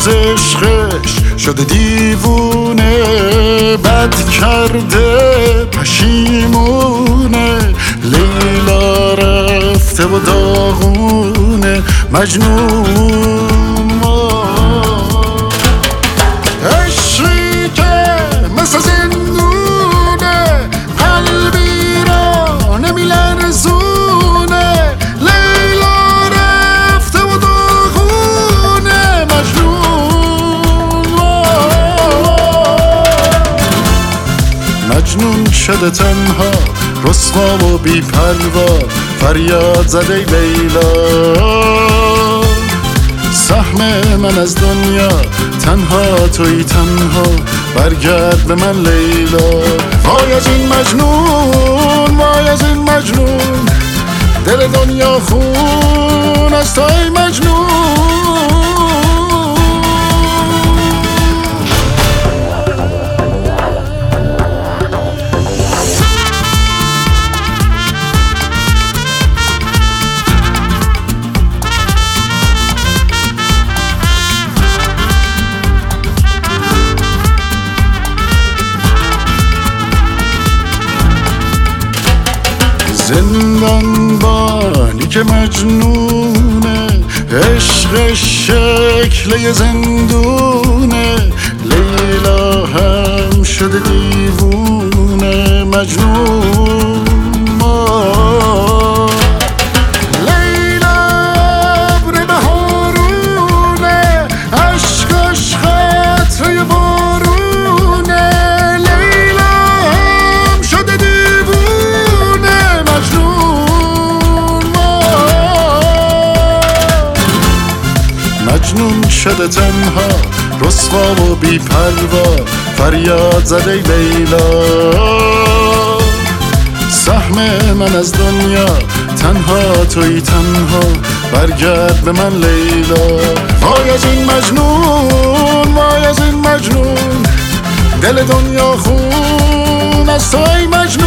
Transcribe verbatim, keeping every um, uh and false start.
از عشقش شده دیوونه، بد کرده پشیمونه، لیلا رفته و داغونه مجنون. عشقی که مثل زندونه قلبی را نمیلرزونه، لیلا رفته و داغونه مجنون. مجنون شده تنها رسوا و بی پروا، فریاد زده لیلا سهم من از دنیا، تنها توی تنها، برگرد به من لیلا. وای از این مجنون، وای از این مجنون، دل دنیا خون از توی مجنون. زندان بانی که مجنونه، عشق شکل زندونه، لیلا هم شده دیوونه مجنون. لیلا ابر بهارونه، عشقش قطره بارونه، لیلا هم شده دیوونه مجنون. مجنون شده تنها رسوا و بی پروا، فریاد زده لیلا سهم من از دنیا، تنها توی تنها، برگرد به من لیلا. وای از این مجنون، وای از این مجنون، دل دنیا خون از توی مجنون.